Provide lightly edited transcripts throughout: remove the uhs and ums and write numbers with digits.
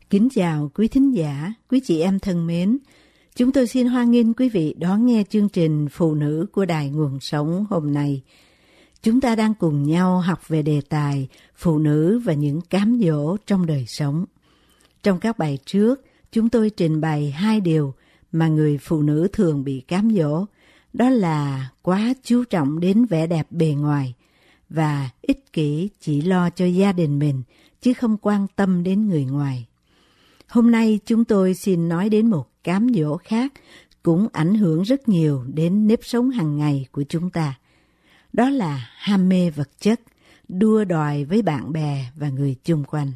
Kính chào quý thính giả, quý chị em thân mến. Chúng tôi xin hoan nghênh quý vị đón nghe chương trình Phụ nữ của Đài Nguồn Sống hôm nay. Chúng ta đang cùng nhau học về đề tài phụ nữ và những cám dỗ trong đời sống. Trong các bài trước, chúng tôi trình bày 2 điều mà người phụ nữ thường bị cám dỗ. Đó là quá chú trọng đến vẻ đẹp bề ngoài và ích kỷ chỉ lo cho gia đình mình chứ không quan tâm đến người ngoài. Hôm nay chúng tôi xin nói đến một cám dỗ khác cũng ảnh hưởng rất nhiều đến nếp sống hàng ngày của chúng ta. Đó là ham mê vật chất, đua đòi với bạn bè và người chung quanh.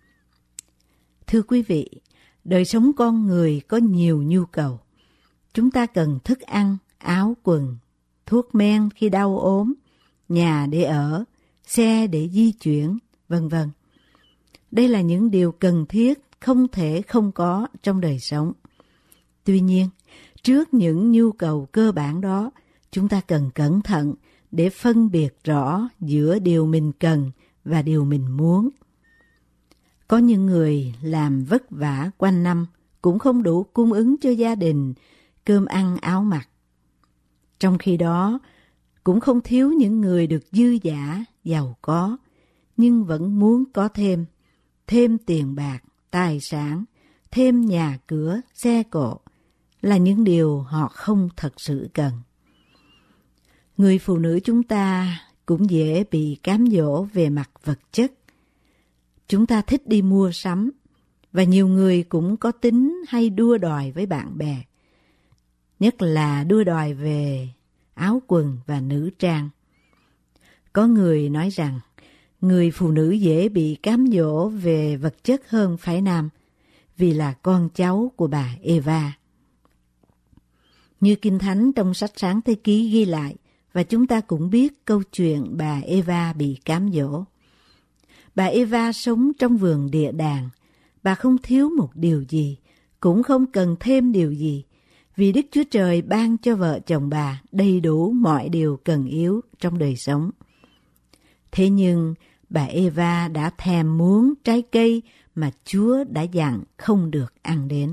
Thưa quý vị, đời sống con người có nhiều nhu cầu. Chúng ta cần thức ăn, áo quần, thuốc men khi đau ốm, nhà để ở, xe để di chuyển, vân vân. Đây là những điều cần thiết không thể không có trong đời sống. Tuy nhiên, trước những nhu cầu cơ bản đó, chúng ta cần cẩn thận để phân biệt rõ giữa điều mình cần và điều mình muốn. Có những người làm vất vả quanh năm cũng không đủ cung ứng cho gia đình cơm ăn áo mặc. Trong khi đó, cũng không thiếu những người được dư dả, giàu có, nhưng vẫn muốn có thêm tiền bạc, tài sản, thêm nhà cửa, xe cộ là những điều họ không thật sự cần. Người phụ nữ chúng ta cũng dễ bị cám dỗ về mặt vật chất. Chúng ta thích đi mua sắm và nhiều người cũng có tính hay đua đòi với bạn bè. Nhất là đua đòi về áo quần và nữ trang. Có người nói rằng người phụ nữ dễ bị cám dỗ về vật chất hơn phái nam vì là con cháu của bà Eva. Như Kinh Thánh trong sách Sáng Thế Ký ghi lại, và chúng ta cũng biết câu chuyện bà Eva bị cám dỗ. Bà Eva sống trong vườn địa đàng, bà không thiếu một điều gì, cũng không cần thêm điều gì, vì Đức Chúa Trời ban cho vợ chồng bà đầy đủ mọi điều cần yếu trong đời sống. Thế nhưng bà Eva đã thèm muốn trái cây mà Chúa đã dặn không được ăn đến.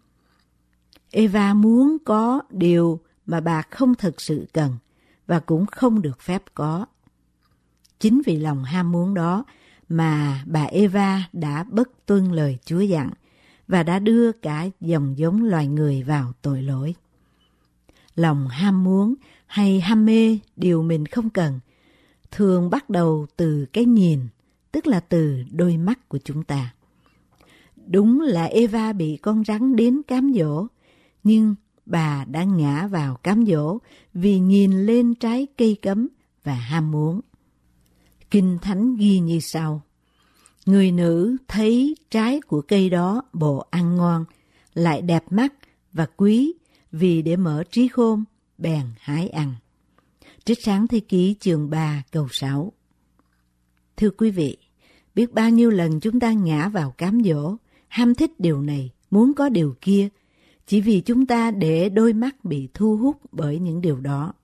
Eva muốn có điều mà bà không thực sự cần và cũng không được phép có. Chính vì lòng ham muốn đó mà bà Eva đã bất tuân lời Chúa dặn và đã đưa cả dòng giống loài người vào tội lỗi. Lòng ham muốn hay ham mê điều mình không cần thường bắt đầu từ cái nhìn, tức là từ đôi mắt của chúng ta. Đúng là Eva bị con rắn đến cám dỗ, nhưng bà đã ngã vào cám dỗ vì nhìn lên trái cây cấm và ham muốn. Kinh Thánh ghi như sau: người nữ thấy trái của cây đó bộ ăn ngon, lại đẹp mắt và quý, vì để mở trí khôn, bèn hái ăn. Trích Sáng Thế Ký chương 3 câu 6. Thưa quý vị, biết bao nhiêu lần chúng ta ngã vào cám dỗ, ham thích điều này, muốn có điều kia, chỉ vì chúng ta để đôi mắt bị thu hút bởi những điều đó.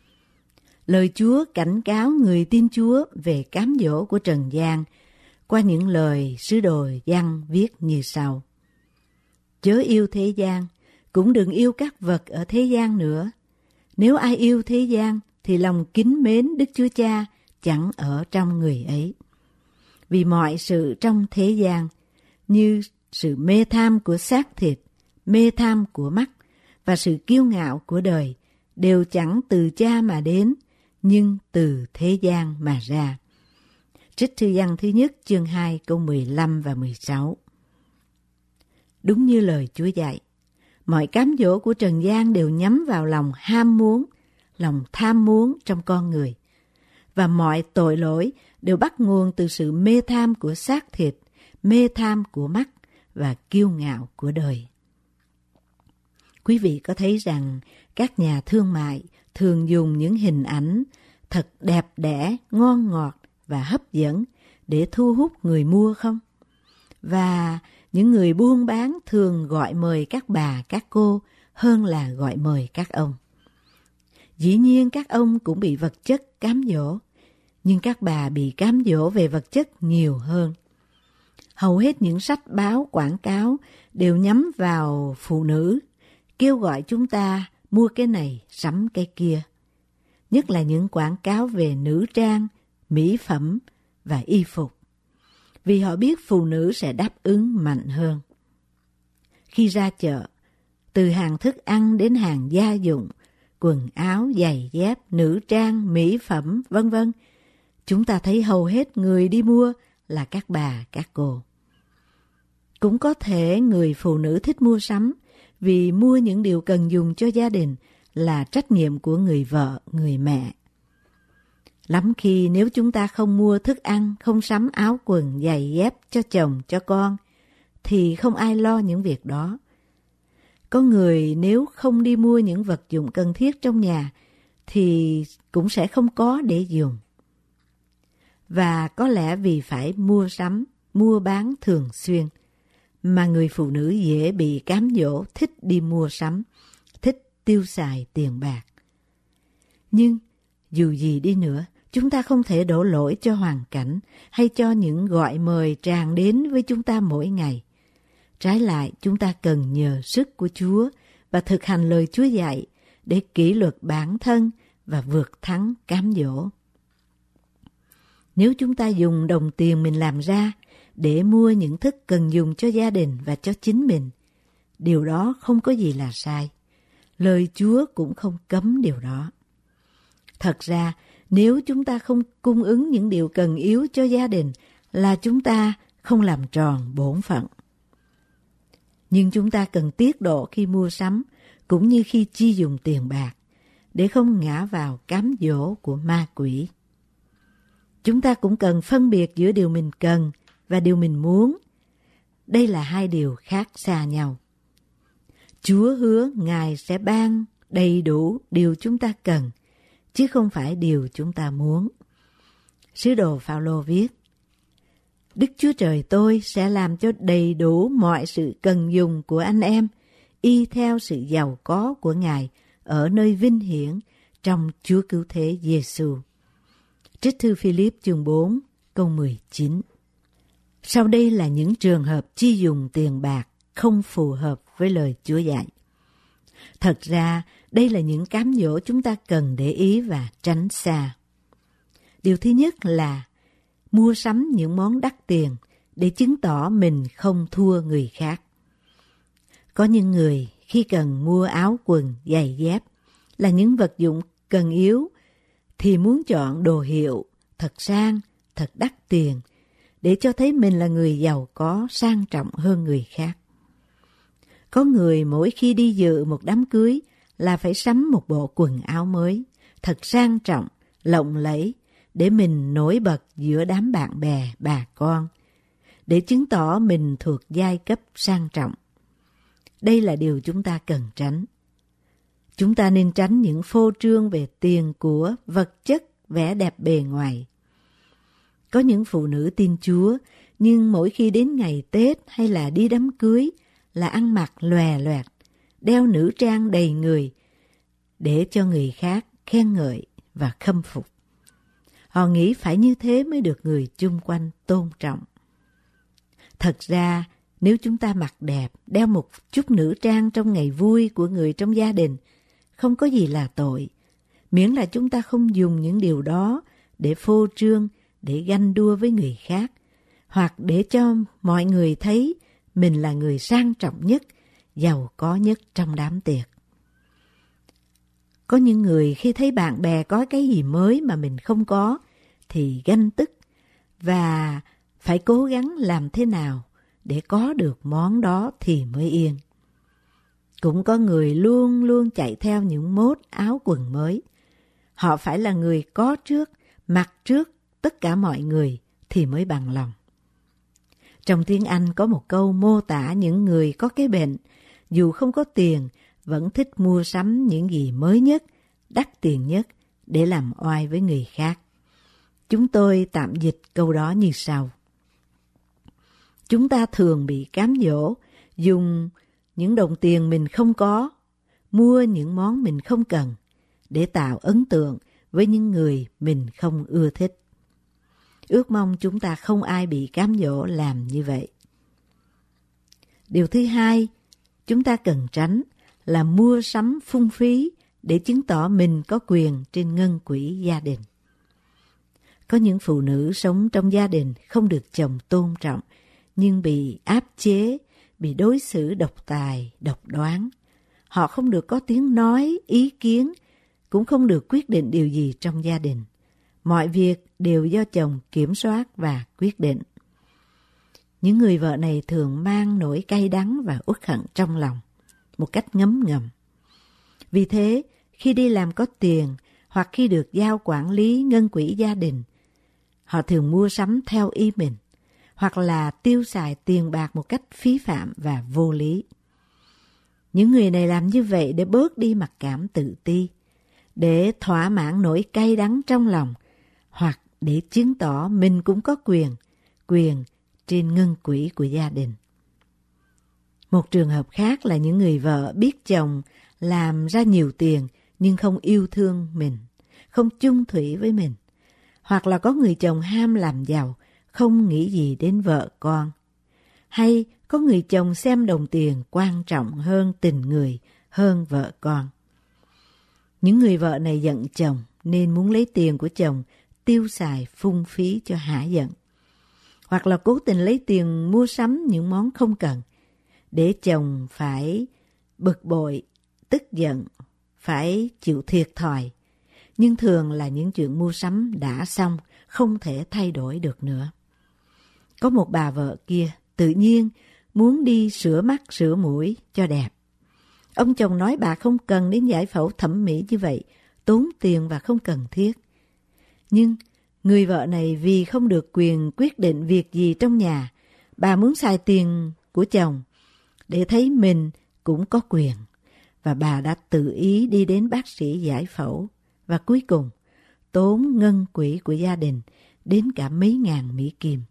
Lời Chúa cảnh cáo người tin Chúa về cám dỗ của trần gian qua những lời sứ đồ Giăng viết như sau: chớ yêu thế gian, cũng đừng yêu các vật ở thế gian nữa. Nếu ai yêu thế gian thì lòng kính mến Đức Chúa Cha chẳng ở trong người ấy. Vì mọi sự trong thế gian, như sự mê tham của xác thịt, mê tham của mắt và sự kiêu ngạo của đời, đều chẳng từ Cha mà đến, nhưng từ thế gian mà ra. Trích Thư Giăng thứ nhất chương 2 câu 15 và 16. Đúng như lời Chúa dạy, mọi cám dỗ của trần gian đều nhắm vào lòng ham muốn, lòng tham muốn trong con người. Và mọi tội lỗi đều bắt nguồn từ sự mê tham của xác thịt, mê tham của mắt và kiêu ngạo của đời. Quý vị có thấy rằng các nhà thương mại thường dùng những hình ảnh thật đẹp đẽ, ngon ngọt và hấp dẫn để thu hút người mua không? Và những người buôn bán thường gọi mời các bà, các cô hơn là gọi mời các ông. Dĩ nhiên các ông cũng bị vật chất cám dỗ, nhưng các bà bị cám dỗ về vật chất nhiều hơn. Hầu hết những sách báo quảng cáo đều nhắm vào phụ nữ, kêu gọi chúng ta mua cái này, sắm cái kia. Nhất là những quảng cáo về nữ trang, mỹ phẩm và y phục. Vì họ biết phụ nữ sẽ đáp ứng mạnh hơn. Khi ra chợ, từ hàng thức ăn đến hàng gia dụng, quần áo, giày dép, nữ trang, mỹ phẩm, vân vân, chúng ta thấy hầu hết người đi mua là các bà, các cô. Cũng có thể người phụ nữ thích mua sắm vì mua những điều cần dùng cho gia đình là trách nhiệm của người vợ, người mẹ. Lắm khi nếu chúng ta không mua thức ăn, không sắm áo quần, giày dép cho chồng, cho con, thì không ai lo những việc đó. Có người nếu không đi mua những vật dụng cần thiết trong nhà thì cũng sẽ không có để dùng. Và có lẽ vì phải mua sắm, mua bán thường xuyên, mà người phụ nữ dễ bị cám dỗ thích đi mua sắm, thích tiêu xài tiền bạc. Nhưng dù gì đi nữa, chúng ta không thể đổ lỗi cho hoàn cảnh hay cho những gọi mời tràn đến với chúng ta mỗi ngày. Trái lại, chúng ta cần nhờ sức của Chúa và thực hành lời Chúa dạy để kỷ luật bản thân và vượt thắng cám dỗ. Nếu chúng ta dùng đồng tiền mình làm ra để mua những thức cần dùng cho gia đình và cho chính mình, điều đó không có gì là sai. Lời Chúa cũng không cấm điều đó. Thật ra, nếu chúng ta không cung ứng những điều cần yếu cho gia đình là chúng ta không làm tròn bổn phận. Nhưng chúng ta cần tiết độ khi mua sắm cũng như khi chi dùng tiền bạc để không ngã vào cám dỗ của ma quỷ. Chúng ta cũng cần phân biệt giữa điều mình cần và điều mình muốn. Đây là hai điều khác xa nhau. Chúa hứa Ngài sẽ ban đầy đủ điều chúng ta cần, chứ không phải điều chúng ta muốn. Sứ đồ Phao-lô viết: Đức Chúa Trời tôi sẽ làm cho đầy đủ mọi sự cần dùng của anh em, y theo sự giàu có của Ngài ở nơi vinh hiển trong Chúa Cứu Thế Giêsu. Trích thư Philip chương 4 câu 19. Sau đây là những trường hợp chi dùng tiền bạc không phù hợp với lời Chúa dạy. Thật ra, đây là những cám dỗ chúng ta cần để ý và tránh xa. Điều thứ nhất là mua sắm những món đắt tiền để chứng tỏ mình không thua người khác. Có những người khi cần mua áo quần, giày dép là những vật dụng cần yếu thì muốn chọn đồ hiệu, thật sang, thật đắt tiền để cho thấy mình là người giàu có, sang trọng hơn người khác. Có người mỗi khi đi dự một đám cưới là phải sắm một bộ quần áo mới, thật sang trọng, lộng lẫy để mình nổi bật giữa đám bạn bè, bà con, để chứng tỏ mình thuộc giai cấp sang trọng. Đây là điều chúng ta cần tránh. Chúng ta nên tránh những phô trương về tiền của, vật chất, vẻ đẹp bề ngoài. Có những phụ nữ tin Chúa, nhưng mỗi khi đến ngày Tết hay là đi đám cưới là ăn mặc lòe loẹt, đeo nữ trang đầy người, để cho người khác khen ngợi và khâm phục. Họ nghĩ phải như thế mới được người chung quanh tôn trọng. Thật ra, nếu chúng ta mặc đẹp, đeo một chút nữ trang trong ngày vui của người trong gia đình, không có gì là tội, miễn là chúng ta không dùng những điều đó để phô trương, để ganh đua với người khác, hoặc để cho mọi người thấy mình là người sang trọng nhất, giàu có nhất trong đám tiệc. Có những người khi thấy bạn bè có cái gì mới mà mình không có thì ganh tức và phải cố gắng làm thế nào để có được món đó thì mới yên. Cũng có người luôn luôn chạy theo những mốt áo quần mới. Họ phải là người có trước, mặc trước tất cả mọi người thì mới bằng lòng. Trong tiếng Anh có một câu mô tả những người có cái bệnh, dù không có tiền, vẫn thích mua sắm những gì mới nhất, đắt tiền nhất để làm oai với người khác. Chúng tôi tạm dịch câu đó như sau. Chúng ta thường bị cám dỗ, dùng những đồng tiền mình không có, mua những món mình không cần, để tạo ấn tượng với những người mình không ưa thích. Ước mong chúng ta không ai bị cám dỗ làm như vậy. Điều thứ hai, chúng ta cần tránh là mua sắm phung phí để chứng tỏ mình có quyền trên ngân quỹ gia đình. Có những phụ nữ sống trong gia đình không được chồng tôn trọng, nhưng bị áp chế, bị đối xử độc tài, độc đoán. Họ không được có tiếng nói, ý kiến, cũng không được quyết định điều gì trong gia đình. Mọi việc đều do chồng kiểm soát và quyết định. Những người vợ này thường mang nỗi cay đắng và uất hận trong lòng, một cách ngấm ngầm. Vì thế, khi đi làm có tiền hoặc khi được giao quản lý ngân quỹ gia đình, họ thường mua sắm theo ý mình, hoặc là tiêu xài tiền bạc một cách phí phạm và vô lý. Những người này làm như vậy để bớt đi mặc cảm tự ti, để thỏa mãn nỗi cay đắng trong lòng, hoặc để chứng tỏ mình cũng có quyền trên ngân quỹ của gia đình. Một trường hợp khác là những người vợ biết chồng làm ra nhiều tiền nhưng không yêu thương mình, không chung thủy với mình. Hoặc là có người chồng ham làm giàu, không nghĩ gì đến vợ con. Hay có người chồng xem đồng tiền quan trọng hơn tình người, hơn vợ con. Những người vợ này giận chồng nên muốn lấy tiền của chồng tiêu xài phung phí cho hả giận. Hoặc là cố tình lấy tiền mua sắm những món không cần, để chồng phải bực bội, tức giận, phải chịu thiệt thòi. Nhưng thường là những chuyện mua sắm đã xong, không thể thay đổi được nữa. Có một bà vợ kia tự nhiên muốn đi sửa mắt sửa mũi cho đẹp. Ông chồng nói bà không cần đến giải phẫu thẩm mỹ như vậy, tốn tiền và không cần thiết. Nhưng người vợ này vì không được quyền quyết định việc gì trong nhà, bà muốn xài tiền của chồng để thấy mình cũng có quyền. Và bà đã tự ý đi đến bác sĩ giải phẫu và cuối cùng tốn ngân quỹ của gia đình đến cả mấy ngàn Mỹ Kim.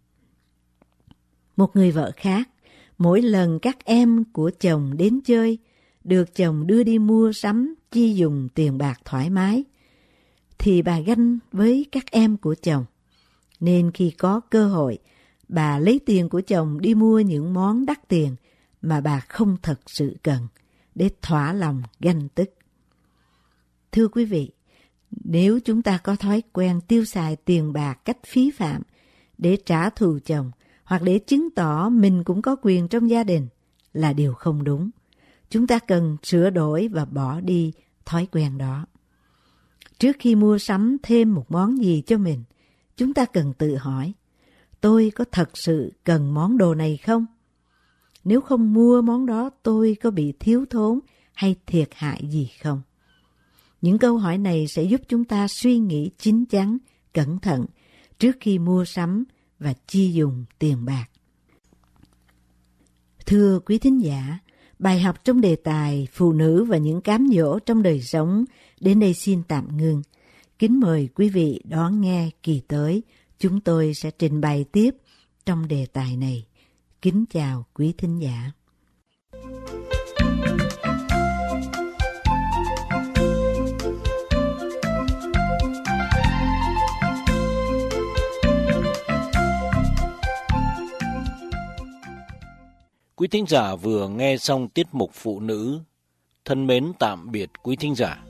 Một người vợ khác, mỗi lần các em của chồng đến chơi, được chồng đưa đi mua sắm chi dùng tiền bạc thoải mái, thì bà ganh với các em của chồng. Nên khi có cơ hội, bà lấy tiền của chồng đi mua những món đắt tiền mà bà không thật sự cần, để thỏa lòng ganh tức. Thưa quý vị, nếu chúng ta có thói quen tiêu xài tiền bạc cách phí phạm để trả thù chồng, hoặc để chứng tỏ mình cũng có quyền trong gia đình, là điều không đúng. Chúng ta cần sửa đổi và bỏ đi thói quen đó. Trước khi mua sắm thêm một món gì cho mình, chúng ta cần tự hỏi, tôi có thật sự cần món đồ này không? Nếu không mua món đó, tôi có bị thiếu thốn hay thiệt hại gì không? Những câu hỏi này sẽ giúp chúng ta suy nghĩ chín chắn, cẩn thận trước khi mua sắm và chi dùng tiền bạc. Thưa quý thính giả, bài học trong đề tài phụ nữ và những cám dỗ trong đời sống đến đây xin tạm ngưng. Kính mời quý vị đón nghe kỳ tới, chúng tôi sẽ trình bày tiếp trong đề tài này. Kính chào quý thính giả. Quý thính giả vừa nghe xong tiết mục Phụ nữ. Thân mến tạm biệt quý thính giả.